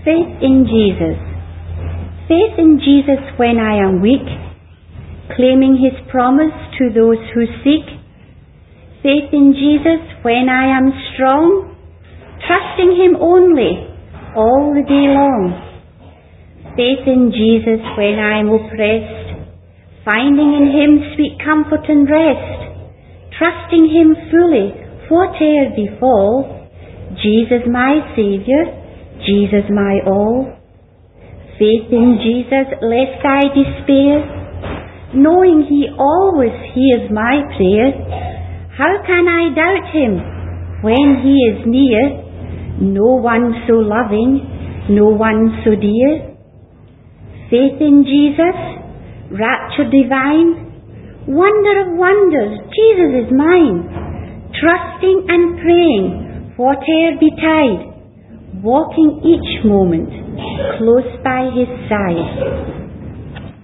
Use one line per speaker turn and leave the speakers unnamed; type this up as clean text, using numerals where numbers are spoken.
Faith in Jesus. Faith in Jesus when I am weak, claiming His promise to those who seek. Faith in Jesus when I am strong, trusting Him only all the day long. Faith in Jesus when I am oppressed, finding in Him sweet comfort and rest, trusting Him fully whate'er befall. Jesus my Saviour, Jesus my all. Faith in Jesus lest I despair, knowing He always hears my prayer. How can I doubt Him when He is near? No one so loving, no one so dear. Faith in Jesus, rapture divine, wonder of wonders, Jesus is mine. Trusting and praying, whate'er betide, walking each moment close by His side.